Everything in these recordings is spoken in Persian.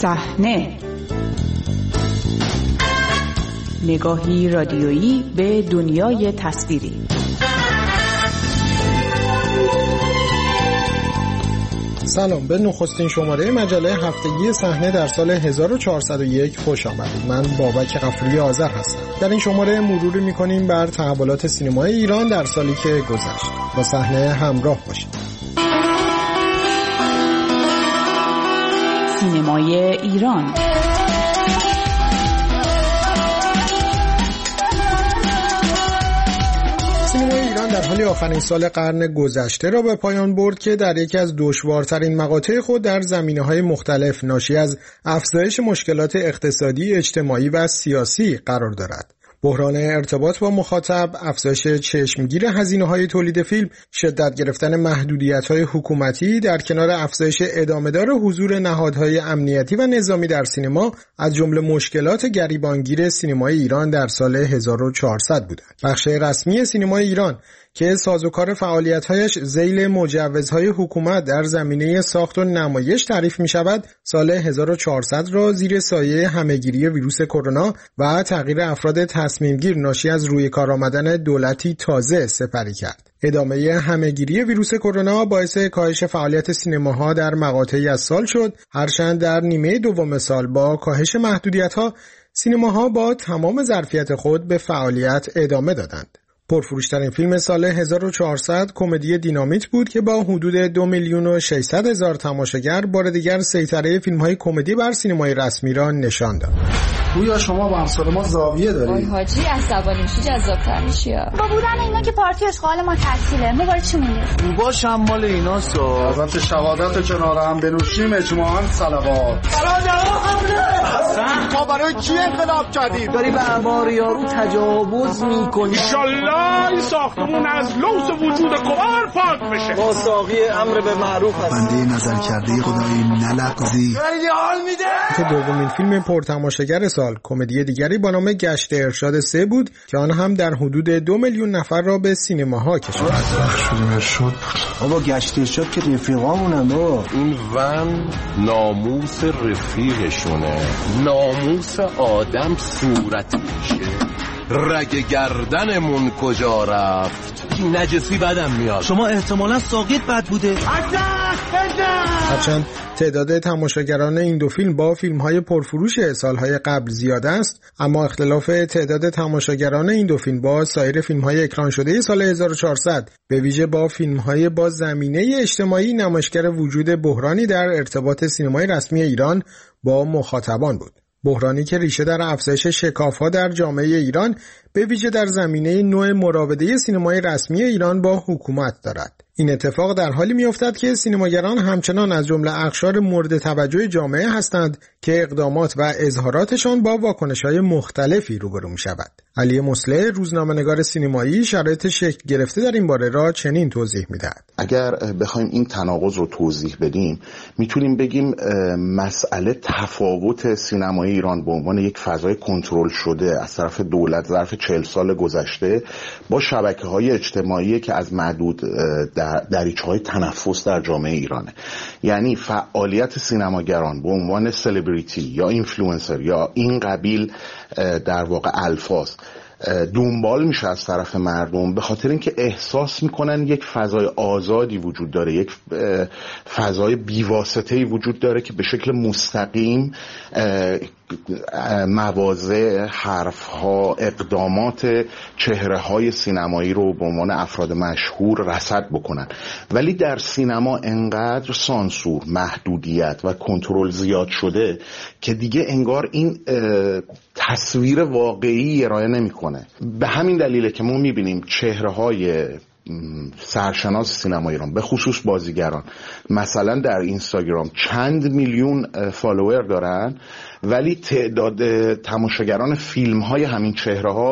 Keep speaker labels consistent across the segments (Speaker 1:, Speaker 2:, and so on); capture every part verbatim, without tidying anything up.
Speaker 1: صحنه، نگاهی رادیویی به دنیای تصویری.
Speaker 2: سلام، به نخستین شماره مجله هفتگی صحنه در سال هزار و چهارصد و یک خوش آمدید. من بابک غفوری آذر هستم. در این شماره مروری می‌کنیم بر تحولات سینمای ایران در سالی که گذشت. با صحنه همراه باشید.
Speaker 1: سینمای ایران.
Speaker 2: سینمای ایران در حال آخرین سال قرن گذشته را به پایان برد که در یکی از دشوارترین مقاطع خود در زمینه‌های مختلف ناشی از افزایش مشکلات اقتصادی، اجتماعی و سیاسی قرار دارد. بحران ارتباط با مخاطب، افزایش چشمگیر هزینه‌های تولید فیلم، شدت گرفتن محدودیت‌های حکومتی در کنار افزایش ادامه‌دار حضور نهادهای امنیتی و نظامی در سینما از جمله مشکلات گریبانگیر سینمای ایران در سال هزار و چهارصد بودند. بخش رسمی سینمای ایران که سازوکار فعالیت‌هایش ذیل مجوزهای حکومت در زمینه ساخت و نمایش تعریف می‌شود، سال هزار و چهارصد را زیر سایه همه‌گیری ویروس کرونا و تغییر افراد تصمیمگیر ناشی از روی کار آمدن دولتی تازه سپری کرد. ادامه همه‌گیری ویروس کرونا باعث کاهش فعالیت سینماها در مقاطعی از سال شد، هرچند در نیمه دوم سال با کاهش محدودیت‌ها سینماها با تمام ظرفیت خود به فعالیت ادامه دادند. پرفروشترین فیلم سال هزار و چهارصد کمدی دینامیت بود که با حدود دو میلیون و ششصد هزار تماشاگر بار دیگر سیطره فیلم‌های کمدی بر سینمای رسمی را نشان داد.
Speaker 3: گویا شما با همسال ما زاویه دارید.
Speaker 4: وای حاجی عصبانی میشی جذاب‌تر میشی.
Speaker 5: با بودن اینا که پارتی اشغال ما تعطیله. ما برای چی مونده؟
Speaker 3: باش هم مال ایناست. حضرت شهادت کنار هم بنوشیم اجماعاً صلوات.
Speaker 6: ما برای کی انقلاب کردیم؟
Speaker 7: داری به اعمار یارو تجاوز میکنی.
Speaker 6: انشالله این ساختمون از لوث وجود کبار پاک بشه.
Speaker 7: با ساقی امر به معروف هست.
Speaker 3: بنده نظر کرده خدای نلغزی.
Speaker 6: خیلی حال میده.
Speaker 2: که دومین فیلم پرتماشاگر سال کمدی دیگری با نام گشت ارشاد سه بود که آن هم در حدود دو میلیون نفر را به سینماها کشاند.
Speaker 3: شدیم ارشاد.
Speaker 7: بابا گشت ارشاد که رفیقامونن بابا.
Speaker 8: این ون ناموس رفیقشونه. ناموس آدم صورت میشه. رگ گردنمون کجا رفت؟ این نجسی بدم میاد.
Speaker 7: شما احتمالا ساقیت بد بوده.
Speaker 2: هرچند تعداد تماشاگران این دو فیلم با فیلم‌های پرفروش سال‌های قبل زیاد است، اما اختلاف تعداد تماشاگران این دو فیلم با سایر فیلم‌های اکران شده سال هزار و چهارصد به ویژه با فیلم‌های با زمینه اجتماعی نمایشگر وجود بحرانی در ارتباط سینمای رسمی ایران با مخاطبان بود. بحرانی که ریشه در افزایش شکاف‌ها در جامعه ایران به ویژه در زمینه نوع مراوده سینمای رسمی ایران با حکومت دارد. این اتفاق در حالی می‌افتد که سینماگران همچنان از جمله اقشار مورد توجه جامعه هستند که اقدامات و اظهاراتشان با واکنش‌های مختلفی روبرو می‌شود. علی مصلح، روزنامه‌نگار سینمایی، شرایط شکل گرفته در این باره را چنین توضیح می‌دهد.
Speaker 9: اگر بخوایم این تناقض رو توضیح بدیم، میتونیم بگیم مسئله تفاوت سینمای ایران به عنوان یک فضای کنترل شده از طرف دولت ظرف چهل سال گذشته با شبکه‌های اجتماعی که از معدود در دریچه‌های تنفس در جامعه ایرانه. یعنی فعالیت سینماگران به عنوان سلبریتی یا اینفلوئنسر یا این قبیل در واقع الفاظ دنبال میشه از طرف مردم به خاطر اینکه احساس میکنن یک فضای آزادی وجود داره، یک فضای بیواسطه‌ای وجود داره که به شکل مستقیم مواضع، حرفها، اقدامات چهره‌های سینمایی رو به عنوان افراد مشهور رصد بکنن. ولی در سینما انقدر سانسور، محدودیت و کنترل زیاد شده که دیگه انگار این تصویر واقعی ارائه نمی‌کنه. به همین دلیله که ما می‌بینیم چهره‌های سرشناس سینما ایران به خصوص بازیگران مثلا در اینستاگرام چند میلیون فالوور دارن، ولی تعداد تماشاگران فیلم های همین چهره ها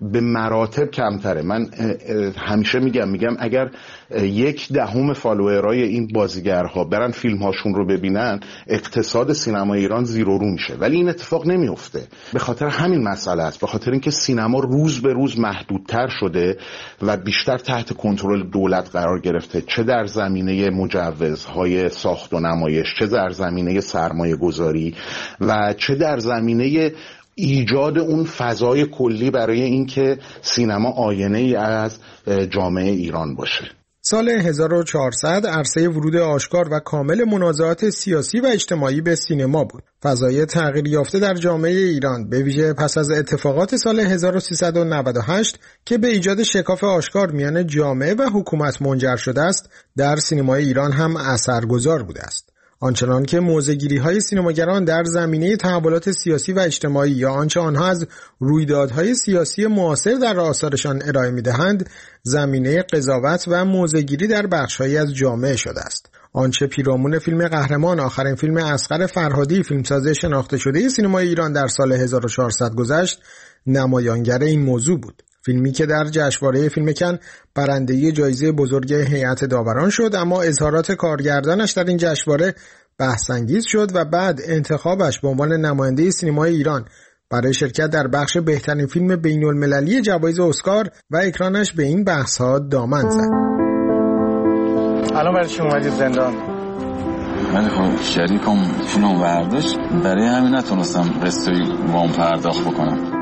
Speaker 9: به مراتب کمتره. من همیشه میگم میگم اگر یک دهم فالوورای این بازیگرها برن فیلم هاشون رو ببینن، اقتصاد سینما ایران زیرو رو میشه، ولی این اتفاق نمیفته. به خاطر همین مسئله است، به خاطر اینکه سینما روز به روز محدودتر شده و بیشتر تحت کنترل دولت قرار گرفته، چه در زمینه مجوزهای ساخت و نمایش، چه در زمینه سرمایه گذاری و چه در زمینه ایجاد اون فضای کلی برای اینکه سینما آینه ای از جامعه ایران باشه.
Speaker 2: سال هزار و چهارصد عرصه ورود آشکار و کامل منازعات سیاسی و اجتماعی به سینما بود. فضای تغییر یافته در جامعه ایران به ویژه پس از اتفاقات سال هزار و سیصد و نود و هشت که به ایجاد شکاف آشکار میان جامعه و حکومت منجر شده است، در سینمای ایران هم اثرگذار بوده است. آنچنان که موضع‌گیری‌های سینماگران در زمینه تحولات سیاسی و اجتماعی یا آنچه آنها از رویدادهای سیاسی معاصر در آثارشان ارائه می‌دهند، زمینه قضاوت و موضع‌گیری در بخش‌هایی از جامعه شده است. آنچه پیرامون فیلم قهرمان، آخرین فیلم اصغر فرهادی، فیلمساز شناخته شده سینمای ایران در سال هزار و چهارصد گذشت، نمایانگر این موضوع بود. فیلمی که در جشنواره فیلم کن برنده جایزه بزرگ هیئت داوران شد، اما اظهارات کارگردانش در این جشنواره بحث‌انگیز شد و بعد انتخابش به عنوان نماینده سینمای ایران برای شرکت در بخش بهترین فیلم بین‌المللی جوایز اسکار و اکرانش به این بحث‌ها دامن زد.
Speaker 10: الان برای چی اومدی زندان؟
Speaker 11: من خب شریکم فیلم برداشت، برای همین نتونستم قسطی وام پرداخت بکنم.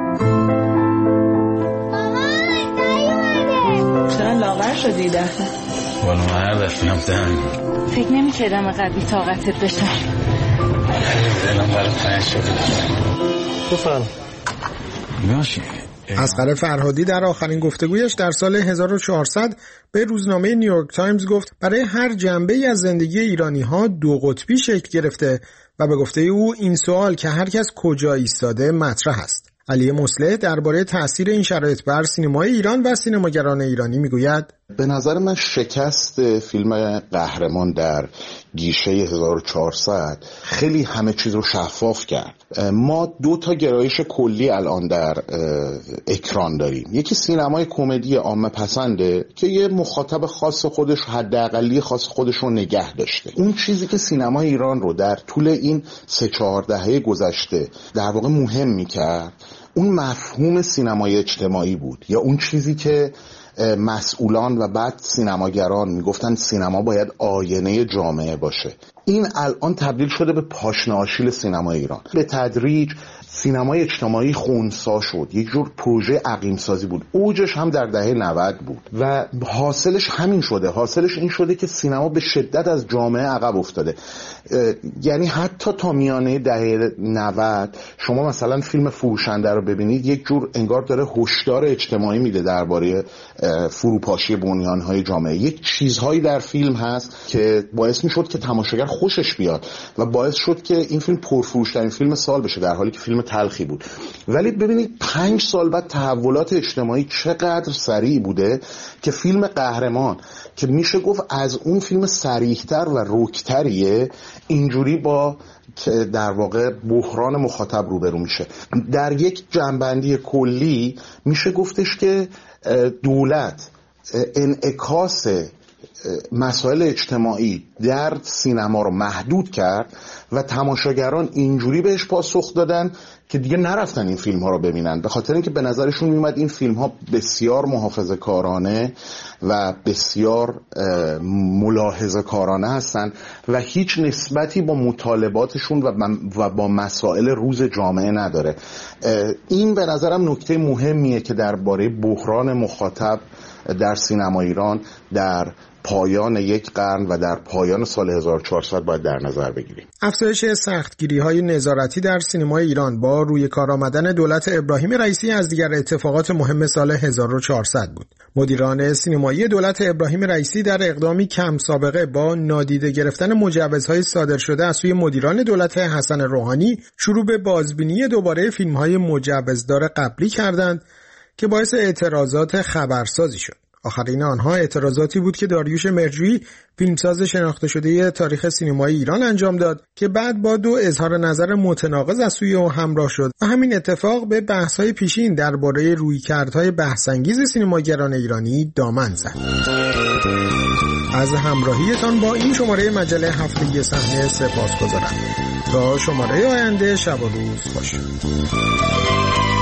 Speaker 1: چرا لاغر شدی دفعه؟
Speaker 11: والا مرد افیم زن
Speaker 5: فکر نمی کردم قبلی طاقتت بشم.
Speaker 11: دلم برای تنگ شده.
Speaker 10: بفرم
Speaker 11: باشه.
Speaker 2: اصغر فرهادی در آخرین گفتگویش در سال هزار و چهارصد به روزنامه نیویورک تایمز گفت برای هر جنبه‌ای از زندگی ایرانی‌ها دو قطبی شکل گرفته و به گفته او این سوال که هر کس کجا ایستاده مطرح است. علی مصلح درباره تأثیر این شرایط بر سینمای ایران و سینماگران ایرانی میگوید:
Speaker 9: به نظر من شکست فیلم قهرمان در گیشه هزار و چهارصد خیلی همه چیز رو شفاف کرد. ما دو تا گرایش کلی الان در اکران داریم. یکی سینمای کمدی عامه پسنده که یه مخاطب خاص خودش، حداقلی خاص خودش رو نگه داشته. اون چیزی که سینمای ایران رو در طول این سه چهار دهه گذشته در واقع مهم میکرد، اون مفهوم سینمای اجتماعی بود، یا اون چیزی که مسئولان و بعد سینماگران میگفتن سینما باید آینه جامعه باشه. این الان تبدیل شده به پاشنه آشیل سینمای ایران. به تدریج سینمای اجتماعی خنثی شد، یک جور پروژه عقیم سازی بود. اوجش هم در دهه نود بود و حاصلش همین شده. حاصلش این شده که سینما به شدت از جامعه عقب افتاده. یعنی حتی تا میانه دهه نود شما مثلا فیلم فروشنده رو ببینید، یک جور انگار داره هشدار اجتماعی میده درباره فروپاشی بنیانهای جامعه. یک چیزهایی در فیلم هست که باعث میشد که تماشاگر خوشش بیاد و باعث شد که این فیلم پرفروشترین فیلم سال بشه، در حالی که فیلم تلخی بود. ولی ببینید پنج سال بعد تحولات اجتماعی چقدر سریع بوده که فیلم قهرمان که میشه گفت از اون فیلم صریح‌تر و رک‌تریه، اینجوری با در واقع بحران مخاطب روبرو میشه. در یک جنبندی کلی میشه گفتش که دولت انعکاس مسائل اجتماعی در سینما رو محدود کرد و تماشاگران اینجوری بهش پاسخ دادن که دیگه نرفتن این فیلم ها رو ببینن، به خاطر اینکه به نظرشون میومد این فیلم ها بسیار محافظه کارانه و بسیار ملاحظه کارانه هستن و هیچ نسبتی با مطالباتشون و با مسائل روز جامعه نداره. این به نظرم نکته مهمیه که درباره بحران مخاطب در سینما ایران در پایان یک قرن و در پایان سال هزار و چهارصد باید در نظر بگیریم.
Speaker 2: افزایش سختگیری‌های نظارتی در سینمای ایران با روی کار آمدن دولت ابراهیم رئیسی از دیگر اتفاقات مهم سال هزار و چهارصد بود. مدیران سینمایی دولت ابراهیم رئیسی در اقدامی کم سابقه با نادیده گرفتن مجوزهای صادر شده از سوی مدیران دولت حسن روحانی شروع به بازبینی دوباره فیلم‌های مجوزدار قبلی کردند که باعث اعتراضات خبرسازی شد. آخرین آنها اعتراضاتی بود که داریوش مهرجویی فیلمساز شناخته شده تاریخ سینمای ایران انجام داد که بعد با دو اظهار نظر متناقض از سوی او همراه شد و همین اتفاق به بحث‌های پیشین درباره رویکردهای بحث‌انگیز سینماگران ایرانی دامن زد. از همراهیتان با این شماره مجله هفتگی صحنه سپاسگزارم. تا شماره آینده، شب و روز خوش.